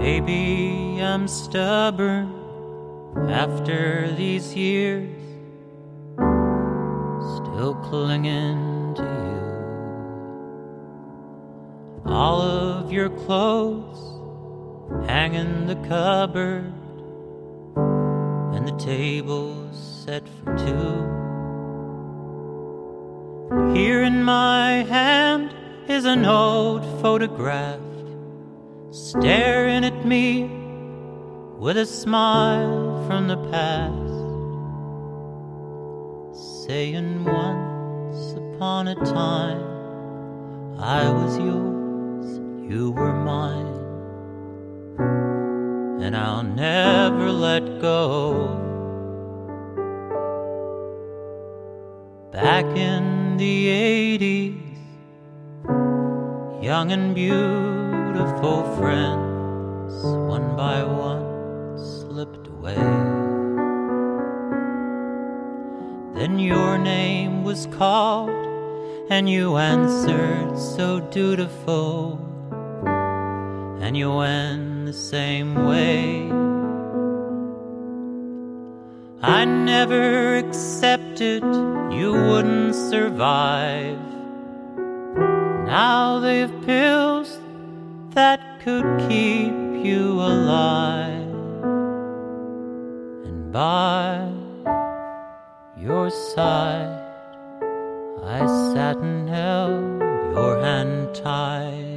Maybe I'm stubborn after these years, still clinging to you. All of your clothes hang in the cupboard, and the table's set for two. Here in my hand is an old photograph, staring at me with a smile from the past, saying once upon a time I was yours, you were mine, and I'll never let go. Back in the 80s, young and beautiful friends, one by one, slipped away. Then your name was called, and you answered so dutiful, and you went the same way. I never accepted you wouldn't survive. Now they've pills that could keep you alive, and by your side I sat and held your hand tight.